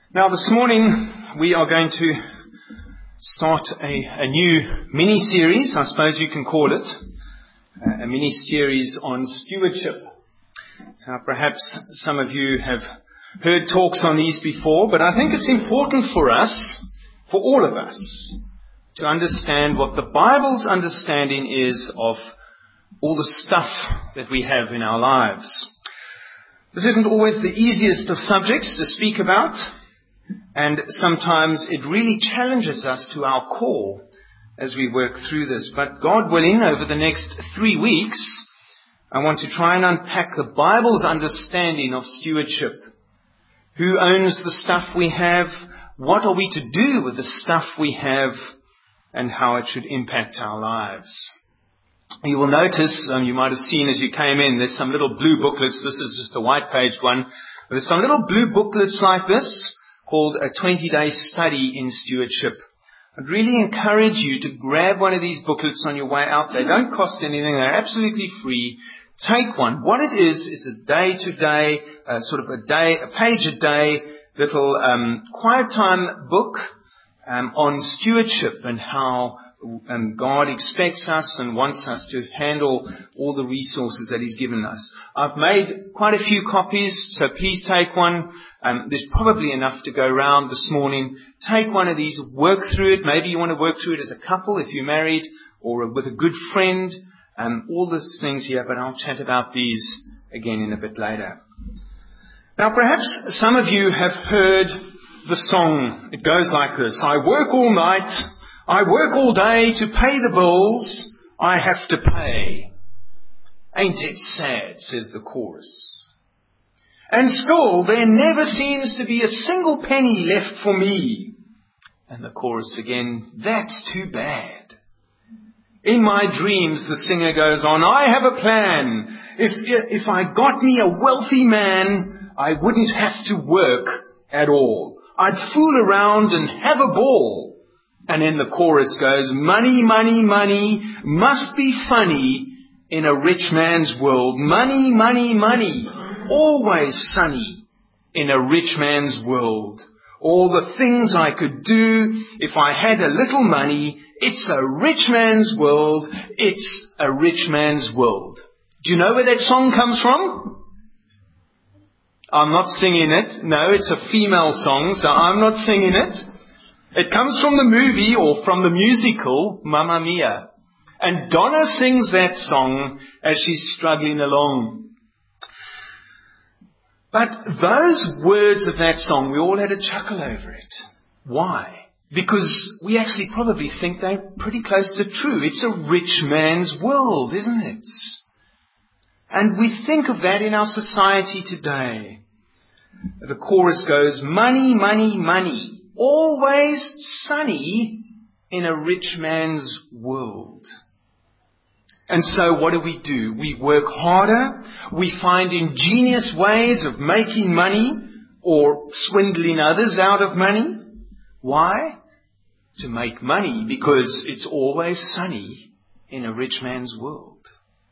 Now this morning we are going to start a new mini-series, I suppose you can call it, a mini-series on stewardship. Now perhaps some of you have heard talks on these before, but I think it's important for us, for all of us, to understand what the Bible's understanding is of all the stuff that we have in our lives. This isn't always the easiest of subjects to speak about. And sometimes it really challenges us to our core as we work through this. But God willing, over the next 3 weeks, I want to try and unpack the Bible's understanding of stewardship. Who owns the stuff we have? What are we to do with the stuff we have? And how it should impact our lives. You will notice, you might have seen as you came in, there's some little blue booklets. This is just a white-paged one. There's some little blue booklets like this, called a 20-day study in stewardship. I'd really encourage you to grab one of these booklets on your way out. They don't cost anything. They're absolutely free. Take one. What it is a day-to-day, a page-a-day little quiet time book on stewardship and how God expects us and wants us to handle all the resources that He's given us. I've made quite a few copies, so please take one. There's probably enough to go around this morning. Take one of these, work through it. Maybe you want to work through it as a couple if you're married or with a good friend. All those things here, but I'll chat about these again in a bit later. Now perhaps some of you have heard the song. It goes like this. I work all night. I work all day to pay the bills I have to pay. Ain't it sad, says the chorus. And still there never seems to be a single penny left for me. And the chorus again, that's too bad. In my dreams, the singer goes on, I have a plan. If I got me a wealthy man, I wouldn't have to work at all. I'd fool around and have a ball. And then the chorus goes, money, money, money, must be funny in a rich man's world. Money, money, money, always sunny in a rich man's world. All the things I could do if I had a little money. It's a rich man's world. It's a rich man's world. Do you know where that song comes from? I'm not singing it. No, it's a female song, so I'm not singing it. It comes from the movie or from the musical Mamma Mia. And Donna sings that song as she's struggling along. But those words of that song, we all had a chuckle over it. Why? Because we actually probably think they're pretty close to true. It's a rich man's world, isn't it? And we think of that in our society today. The chorus goes, money, money, money. Always sunny in a rich man's world. And so what do? We work harder. We find ingenious ways of making money or swindling others out of money. Why? To make money because it's always sunny in a rich man's world.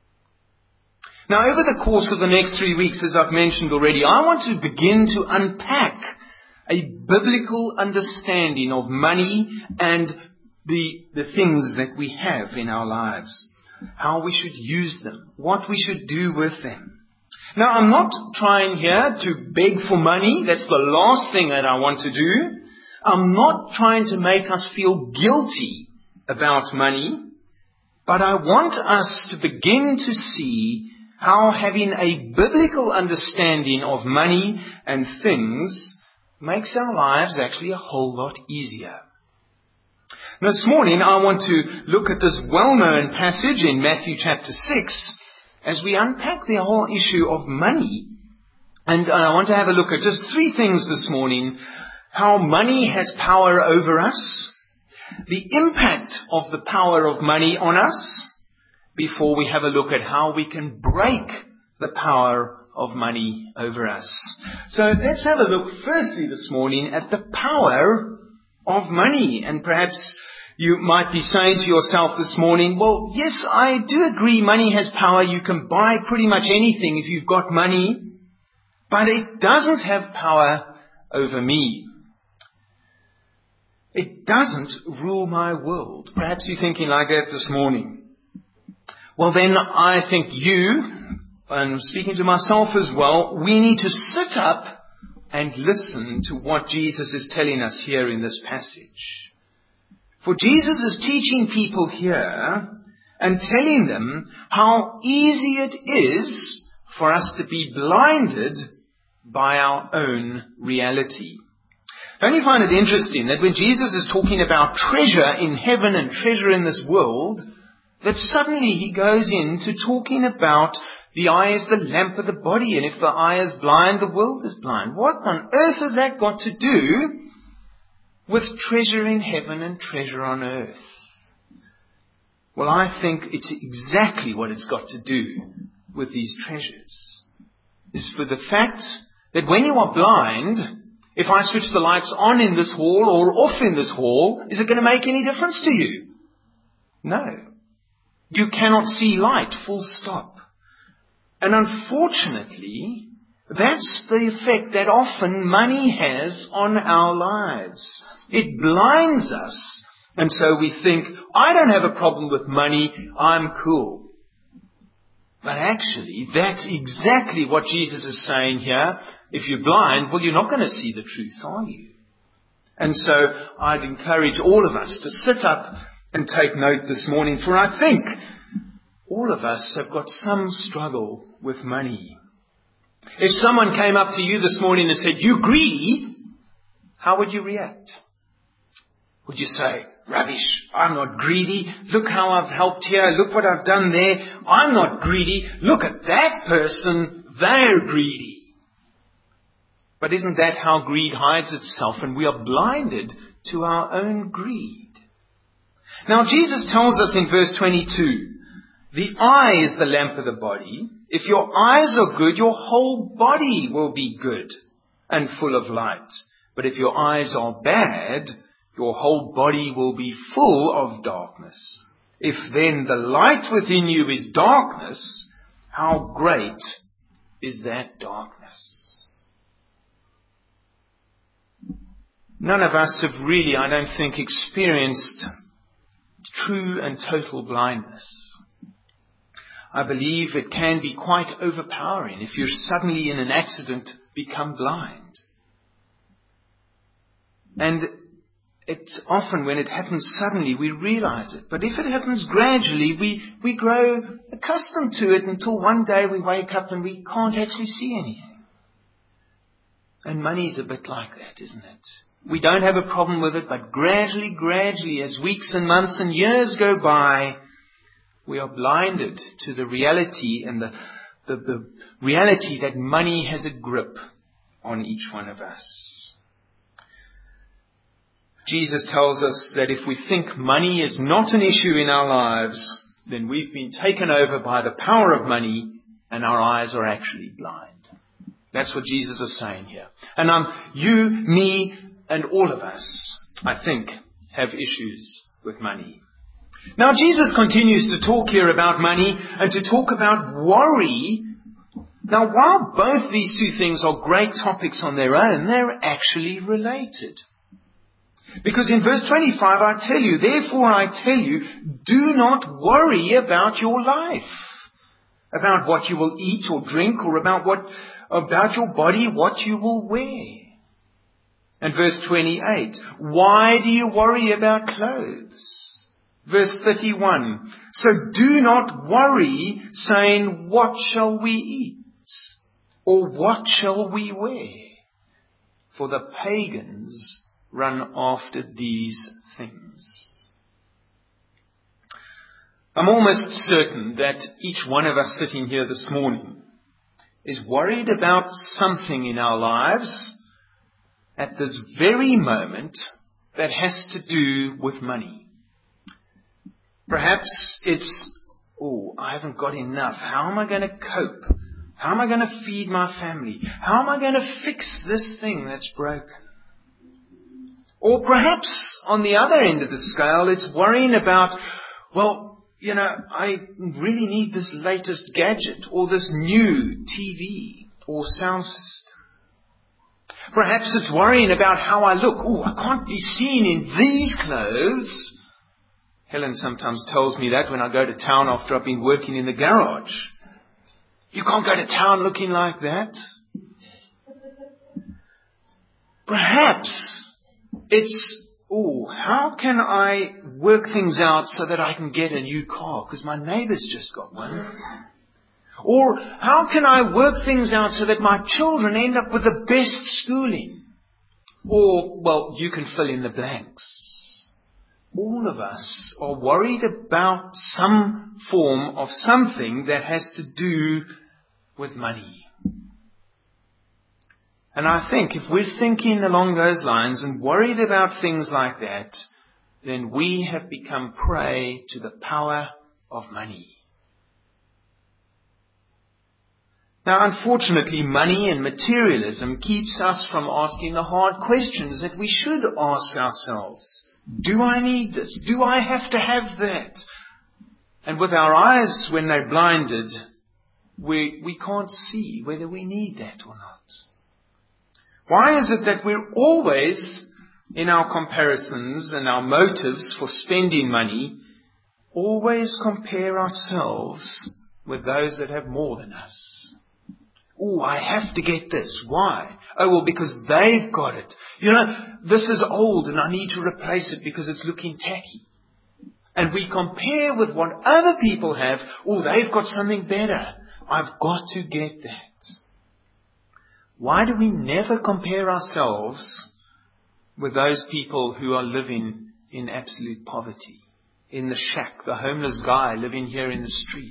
Now over the course of the next 3 weeks, as I've mentioned already, I want to begin to unpack a biblical understanding of money and the things that we have in our lives. How we should use them. What we should do with them. Now, I'm not trying here to beg for money. That's the last thing that I want to do. I'm not trying to make us feel guilty about money. But I want us to begin to see how having a biblical understanding of money and things makes our lives actually a whole lot easier. This morning I want to look at this well-known passage in Matthew chapter 6 as we unpack the whole issue of money. And I want to have a look at just 3 things this morning. How money has power over us, the impact of the power of money on us, before we have a look at how we can break the power of money over us. So let's have a look firstly this morning at the power of money. And perhaps you might be saying to yourself this morning, well, yes, I do agree money has power. You can buy pretty much anything if you've got money. But it doesn't have power over me. it doesn't rule my world. Perhaps you're thinking like that this morning. Well, then I think you, and speaking to myself as well, we need to sit up and listen to what Jesus is telling us here in this passage. For Jesus is teaching people here and telling them how easy it is for us to be blinded by our own reality. Don't you find it interesting that when Jesus is talking about treasure in heaven and treasure in this world, that suddenly he goes into talking about the eye is the lamp of the body, and if the eye is blind, the world is blind. What on earth has that got to do with treasure in heaven and treasure on earth? Well, I think it's exactly what it's got to do with these treasures. Is for the fact that when you are blind, if I switch the lights on in this hall or off in this hall, is it going to make any difference to you? No. You cannot see light, full stop. And unfortunately, that's the effect that often money has on our lives. It blinds us. And so we think, I don't have a problem with money, I'm cool. But actually, that's exactly what Jesus is saying here. If you're blind, well, you're not going to see the truth, are you? And so I'd encourage all of us to sit up and take note this morning, for I think all of us have got some struggle with money. If someone came up to you this morning and said, "You greedy," how would you react? Would you say, "Rubbish, I'm not greedy. Look how I've helped here. Look what I've done there. I'm not greedy. Look at that person. They're greedy." But isn't that how greed hides itself? And we are blinded to our own greed. Now Jesus tells us in verse 22, the eye is the lamp of the body. If your eyes are good, your whole body will be good and full of light. But if your eyes are bad, your whole body will be full of darkness. If then the light within you is darkness, how great is that darkness? None of us have really, I don't think, experienced true and total blindness. I believe it can be quite overpowering if you're suddenly in an accident become blind. And it's often when it happens suddenly we realize it. But if it happens gradually, we grow accustomed to it until one day we wake up and we can't actually see anything. And money's a bit like that, isn't it? We don't have a problem with it, but gradually, as weeks and months and years go by, we are blinded to the reality and the reality that money has a grip on each one of us. Jesus tells us that if we think money is not an issue in our lives, then we've been taken over by the power of money and our eyes are actually blind. That's what Jesus is saying here. And you, me, and all of us, I think, have issues with money. Now, Jesus continues to talk here about money and to talk about worry. Now, while both these two things are great topics on their own, they're actually related. Because in verse 25, I tell you, therefore I tell you, do not worry about your life, about what you will eat or drink, or about your body, what you will wear. And verse 28, why do you worry about clothes? Verse 31, so do not worry, saying, what shall we eat? Or what shall we wear? For the pagans run after these things. I'm almost certain that each one of us sitting here this morning is worried about something in our lives at this very moment that has to do with money. Perhaps it's, I haven't got enough. How am I going to cope? How am I going to feed my family? How am I going to fix this thing that's broken? Or perhaps on the other end of the scale, it's worrying about, I really need this latest gadget or this new TV or sound system. Perhaps it's worrying about how I look. Oh, I can't be seen in these clothes. Helen sometimes tells me that when I go to town after I've been working in the garage. You can't go to town looking like that. Perhaps it's, how can I work things out so that I can get a new car? Because my neighbour's just got one. Or how can I work things out so that my children end up with the best schooling? Or, well, you can fill in the blanks. All of us are worried about some form of something that has to do with money. And I think if we're thinking along those lines and worried about things like that, then we have become prey to the power of money. Now, unfortunately, money and materialism keeps us from asking the hard questions that we should ask ourselves. Do I need this? Do I have to have that? And with our eyes, when they're blinded, we can't see whether we need that or not. Why is it that we're always, in our comparisons and our motives for spending money, always compare ourselves with those that have more than us? Oh, I have to get this. Why? Oh, well, because they've got it. You know, this is old and I need to replace it because it's looking tacky. And we compare with what other people have. Oh, they've got something better. I've got to get that. Why do we never compare ourselves with those people who are living in absolute poverty? In the shack, the homeless guy living here in the street.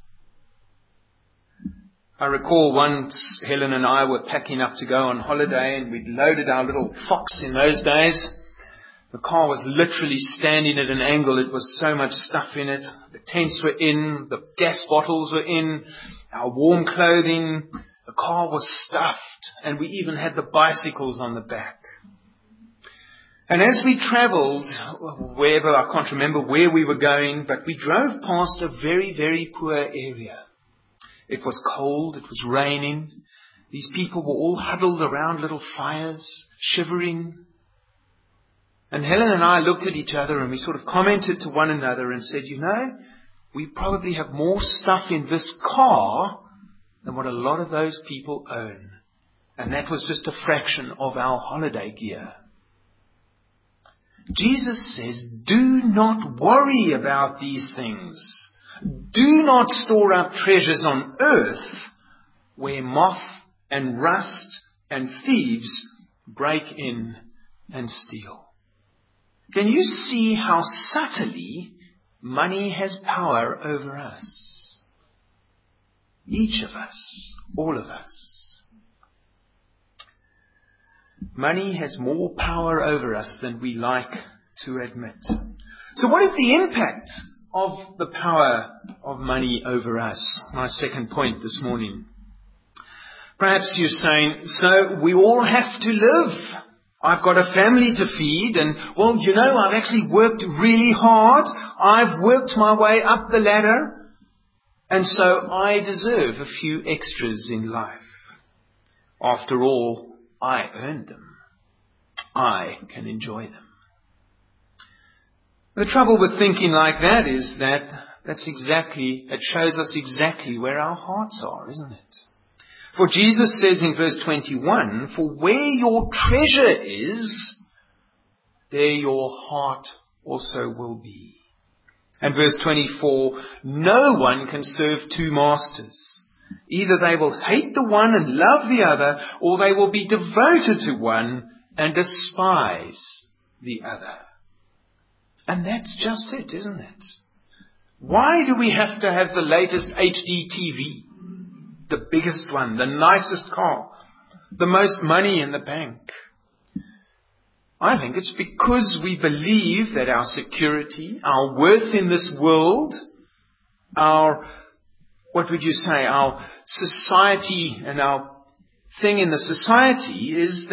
I recall once Helen and I were packing up to go on holiday and we'd loaded our little Fox in those days. The car was literally standing at an angle. It was so much stuff in it. The tents were in, the gas bottles were in, our warm clothing. The car was stuffed and we even had the bicycles on the back. And as we travelled, wherever, I can't remember where we were going, but we drove past a very, very poor area. It was cold, it was raining. These people were all huddled around little fires, shivering. And Helen and I looked at each other and we sort of commented to one another and said, you know, we probably have more stuff in this car than what a lot of those people own. And that was just a fraction of our holiday gear. Jesus says, do not worry about these things. Do not store up treasures on earth where moth and rust and thieves break in and steal. Can you see how subtly money has power over us? Each of us, all of us. Money has more power over us than we like to admit. So what is the impact of the power of money over us? My second point this morning. Perhaps you're saying, so we all have to live. I've got a family to feed and, well, you know, I've actually worked really hard. I've worked my way up the ladder. And so I deserve a few extras in life. After all, I earned them. I can enjoy them. The trouble with thinking like that is that it shows us exactly where our hearts are, isn't it? For Jesus says in verse 21, for where your treasure is, there your heart also will be. And verse 24, no one can serve two masters. Either they will hate the one and love the other, or they will be devoted to one and despise the other. And that's just it, isn't it? Why do we have to have the latest HD TV? The biggest one, the nicest car, the most money in the bank? I think it's because we believe that our security, our worth in this world, our society and our thing in the society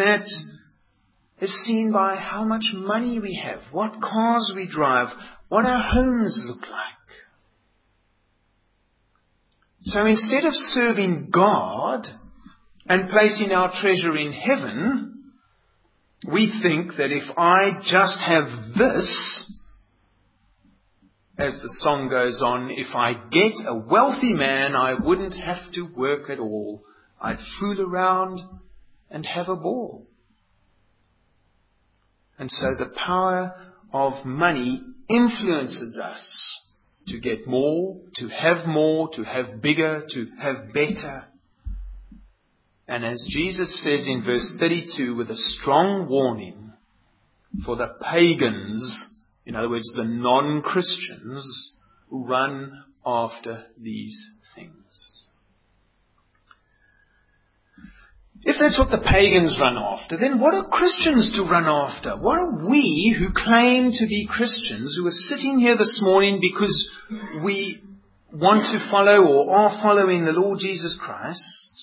is seen by how much money we have, what cars we drive, what our homes look like. So instead of serving God, and placing our treasure in heaven, we think that if I just have this, as the song goes on, if I get a wealthy man, I wouldn't have to work at all. I'd fool around and have a ball. And so the power of money influences us to get more, to have bigger, to have better. And as Jesus says in verse 32, with a strong warning for the pagans, in other words, the non-Christians, who run after these things. If that's what the pagans run after, then what are Christians to run after? What are we who claim to be Christians, who are sitting here this morning because we want to follow or are following the Lord Jesus Christ?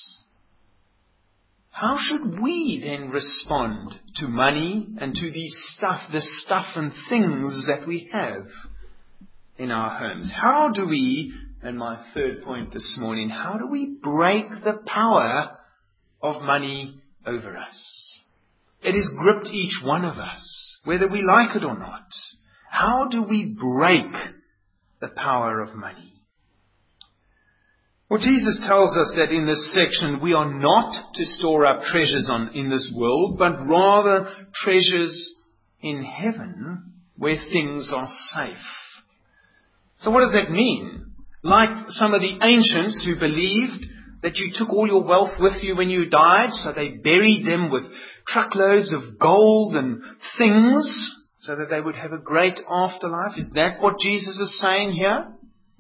How should we then respond to money and to this stuff and things that we have in our homes? How do we, and my third point this morning, how do we break the power of money over us? It has gripped each one of us, whether we like it or not. How do we break the power of money? Well, Jesus tells us that in this section we are not to store up treasures in this world, but rather treasures in heaven where things are safe. So what does that mean? Like some of the ancients who believed that you took all your wealth with you when you died, so they buried them with truckloads of gold and things so that they would have a great afterlife. Is that what Jesus is saying here?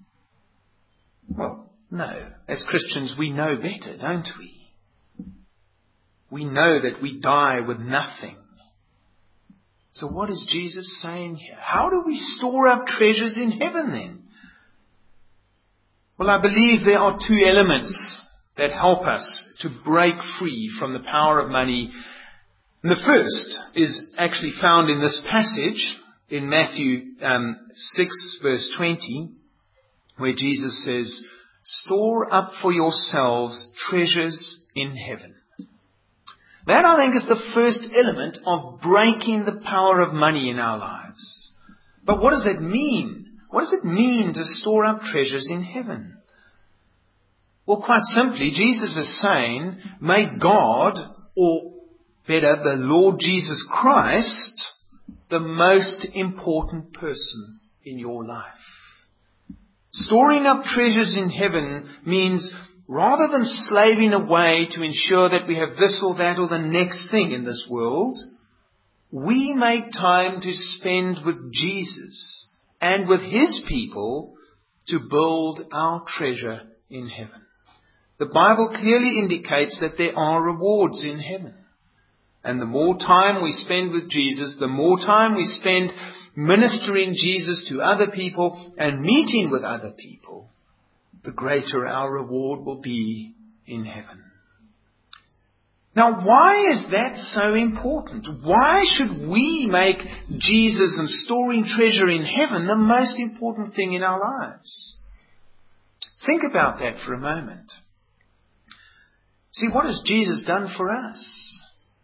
Well, no. As Christians, we know better, don't we? We know that we die with nothing. So what is Jesus saying here? How do we store up treasures in heaven then? Well, I believe there are two elements that help us to break free from the power of money. And the first is actually found in this passage in Matthew 6 verse 20, where Jesus says, "Store up for yourselves treasures in heaven." That, I think, is the first element of breaking the power of money in our lives. But what does that mean? What does it mean to store up treasures in heaven? Well, quite simply, Jesus is saying, may God, or better, the Lord Jesus Christ, the most important person in your life. Storing up treasures in heaven means rather than slaving away to ensure that we have this or that or the next thing in this world, we make time to spend with Jesus and with His people to build our treasure in heaven. The Bible clearly indicates that there are rewards in heaven. And the more time we spend with Jesus, the more time we spend ministering Jesus to other people and meeting with other people, the greater our reward will be in heaven. Now, why is that so important? Why should we make Jesus and storing treasure in heaven the most important thing in our lives? Think about that for a moment. See, what has Jesus done for us?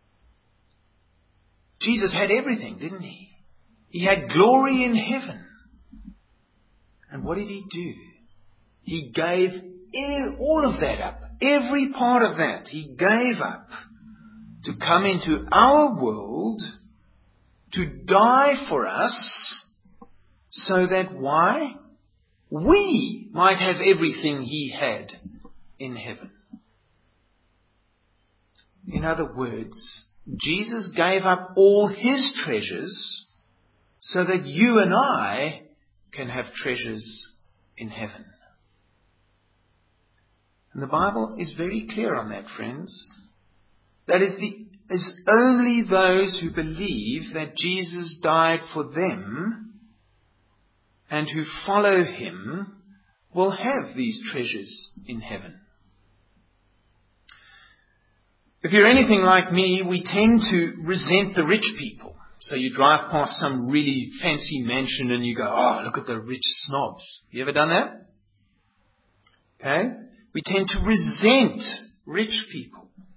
Jesus had everything, didn't He? He had glory in heaven. And what did He do? He gave all of that up. Every part of that He gave up to come into our world, to die for us, so that why? We might have everything He had in heaven. In other words, Jesus gave up all His treasures so that you and I can have treasures in heaven. And the Bible is very clear on that, friends. That is only those who believe that Jesus died for them and who follow Him will have these treasures in heaven. If you're anything like me, we tend to resent the rich people. So you drive past some really fancy mansion and you go, oh, look at the rich snobs. You ever done that? Okay? We tend to resent rich people.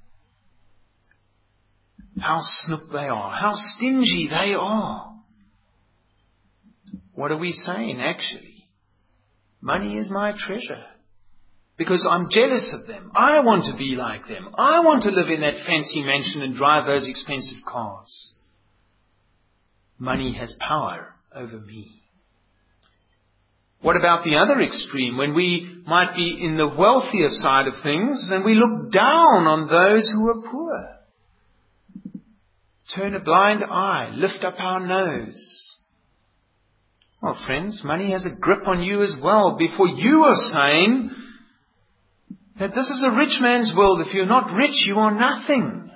how snook they are, how stingy they are. What are we saying actually? Money is my treasure. Because I'm jealous of them. I want to be like them. I want to live in that fancy mansion and drive those expensive cars. Money has power over me. What about the other extreme, when we might be in the wealthier side of things and we look down on those who are poor? Turn a blind eye, lift up our nose. Well, friends, money has a grip on you as well. Before you are saying that this is a rich man's world. If you're not rich, you are nothing.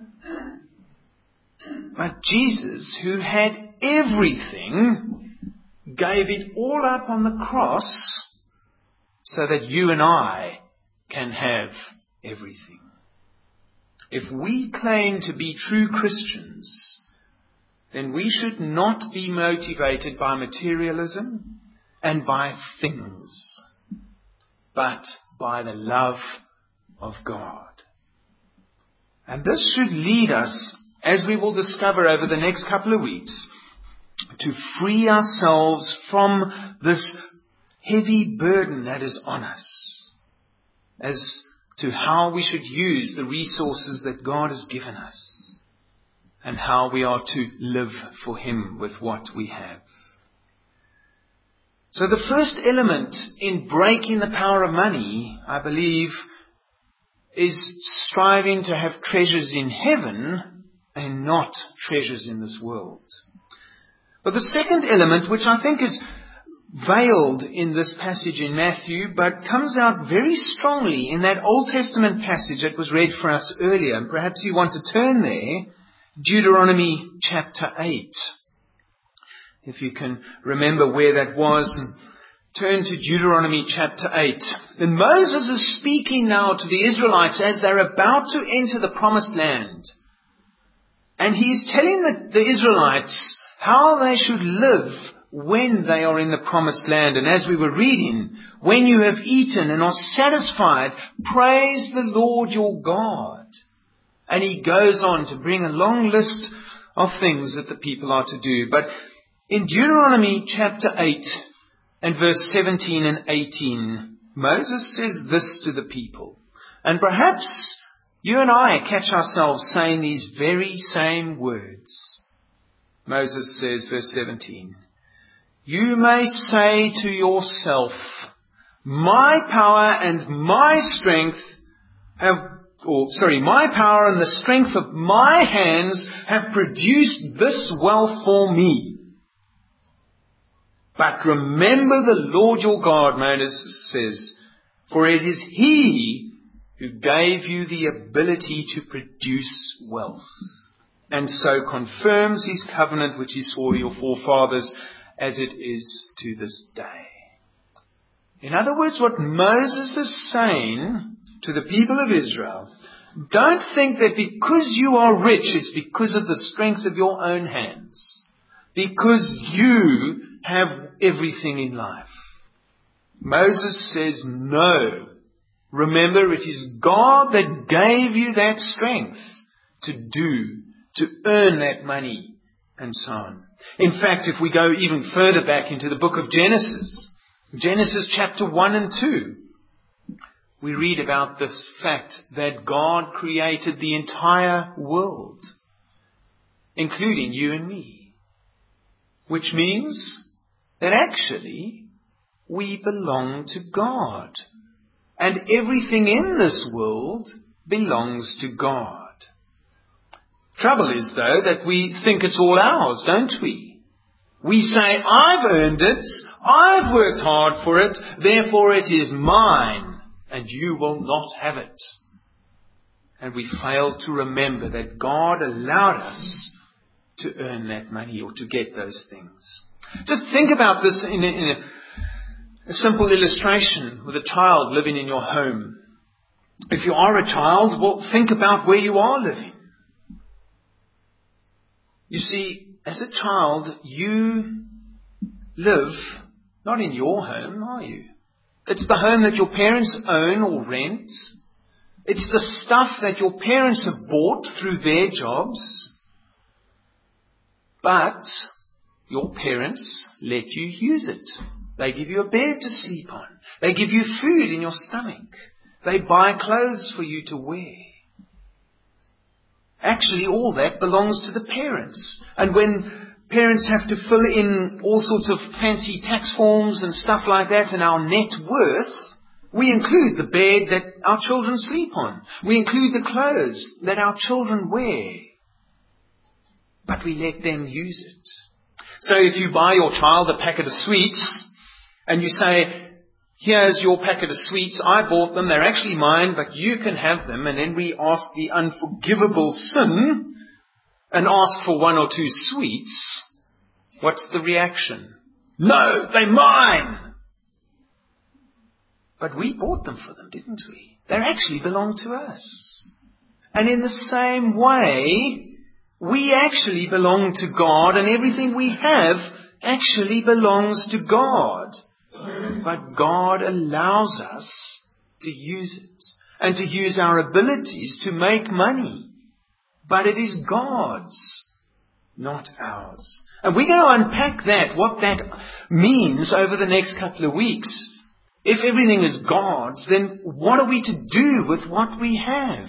But Jesus, who had everything, gave it all up on the cross so that you and I can have everything. If we claim to be true Christians, then we should not be motivated by materialism and by things, but by the love of God. And this should lead us, as we will discover over the next couple of weeks, to free ourselves from this heavy burden that is on us, as to how we should use the resources that God has given us, and how we are to live for Him with what we have. So the first element in breaking the power of money, I believe, is striving to have treasures in heaven and not treasures in this world. But the second element, which I think is veiled in this passage in Matthew, but comes out very strongly in that Old Testament passage that was read for us earlier, and perhaps you want to turn there, Deuteronomy chapter 8. If you can remember where that was, turn to Deuteronomy chapter 8. And Moses is speaking now to the Israelites as they're about to enter the promised land. And he's telling the Israelites how they should live when they are in the promised land. And as we were reading, when you have eaten and are satisfied, praise the Lord your God. And he goes on to bring a long list of things that the people are to do. But in Deuteronomy chapter 8 and verse 17 and 18, Moses says this to the people. And perhaps you and I catch ourselves saying these very same words. Moses says, verse 17, you may say to yourself, my power and my strength my power and the strength of my hands have produced this wealth for me. But remember the Lord your God, Moses says, for it is He who gave you the ability to produce wealth, and so confirms His covenant which He swore to your forefathers, as it is to this day. In other words, what Moses is saying to the people of Israel, don't think that because you are rich, it's because of the strength of your own hands, because you have everything in life. Moses says, no. Remember, it is God that gave you that strength to earn that money, and so on. In fact, if we go even further back into the book of Genesis chapter 1 and 2, we read about this fact that God created the entire world, including you and me. Which means that actually we belong to God. And everything in this world belongs to God. Trouble is, though, that we think it's all ours, don't we? We say, I've earned it, I've worked hard for it, therefore it is mine, and you will not have it. And we fail to remember that God allowed us to earn that money or to get those things. Just think about this in a simple illustration with a child living in your home. If you are a child, well, think about where you are living. You see, as a child, you live not in your home, are you? It's the home that your parents own or rent. It's the stuff that your parents have bought through their jobs, but your parents let you use it. They give you a bed to sleep on. They give you food in your stomach. They buy clothes for you to wear. Actually, all that belongs to the parents. And when parents have to fill in all sorts of fancy tax forms and stuff like that in our net worth, we include the bed that our children sleep on. We include the clothes that our children wear. But we let them use it. So if you buy your child a packet of sweets and you say, here's your packet of sweets, I bought them, they're actually mine, but you can have them. And then we ask the unforgivable sin and ask for 1 or 2 sweets. What's the reaction? No, they're mine. But we bought them for them, didn't we? They actually belong to us. And in the same way, we actually belong to God, and everything we have actually belongs to God. But God allows us to use it and to use our abilities to make money. But it is God's, not ours. And we're going to unpack that, what that means over the next couple of weeks. If everything is God's, then what are we to do with what we have?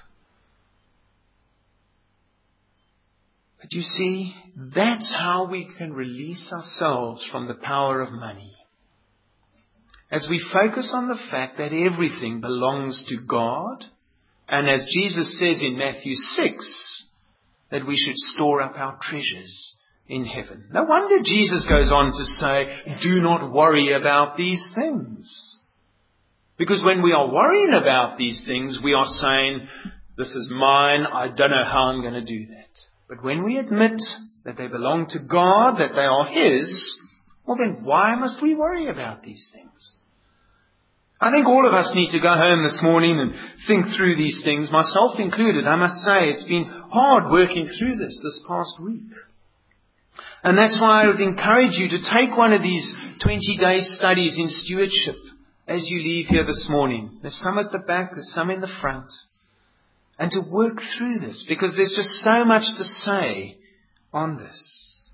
But you see, that's how we can release ourselves from the power of money. As we focus on the fact that everything belongs to God, and as Jesus says in Matthew 6, that we should store up our treasures in heaven. No wonder Jesus goes on to say, do not worry about these things. Because when we are worrying about these things, we are saying, this is mine, I don't know how I'm going to do that. But when we admit that they belong to God, that they are His, well then why must we worry about these things? I think all of us need to go home this morning and think through these things, myself included. I must say it's been hard working through this past week. And that's why I would encourage you to take one of these 20-day studies in stewardship as you leave here this morning. There's some at the back, there's some in the front. And to work through this, because there's just so much to say on this.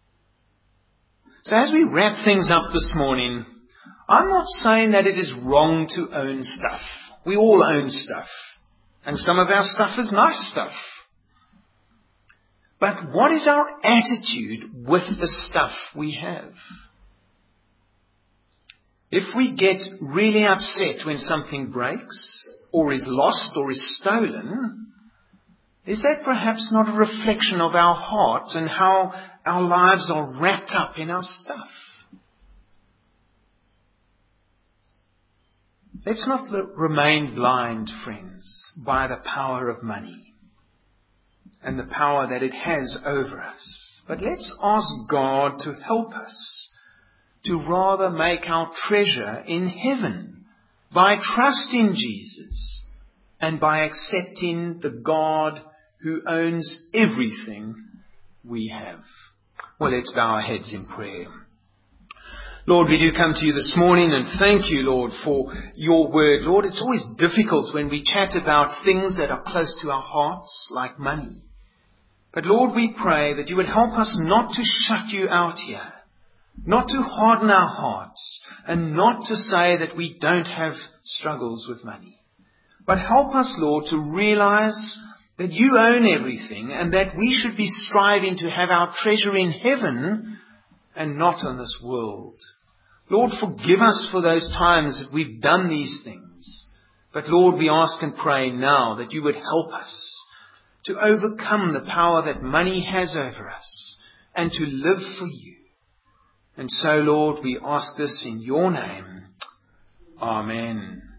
So as we wrap things up this morning, I'm not saying that it is wrong to own stuff. We all own stuff. And some of our stuff is nice stuff. But what is our attitude with the stuff we have? If we get really upset when something breaks, or is lost, or is stolen, is that perhaps not a reflection of our heart and how our lives are wrapped up in our stuff? Let's not remain blind, friends, by the power of money and the power that it has over us. But let's ask God to help us to rather make our treasure in heaven by trusting Jesus and by accepting the God who owns everything we have. Well, let's bow our heads in prayer. Lord, we do come to you this morning and thank you, Lord, for your word. Lord, it's always difficult when we chat about things that are close to our hearts, like money. But Lord, we pray that you would help us not to shut you out here, not to harden our hearts, and not to say that we don't have struggles with money. But help us, Lord, to realize that you own everything and that we should be striving to have our treasure in heaven and not on this world. Lord, forgive us for those times that we've done these things. But Lord, we ask and pray now that you would help us to overcome the power that money has over us and to live for you. And so, Lord, we ask this in your name. Amen.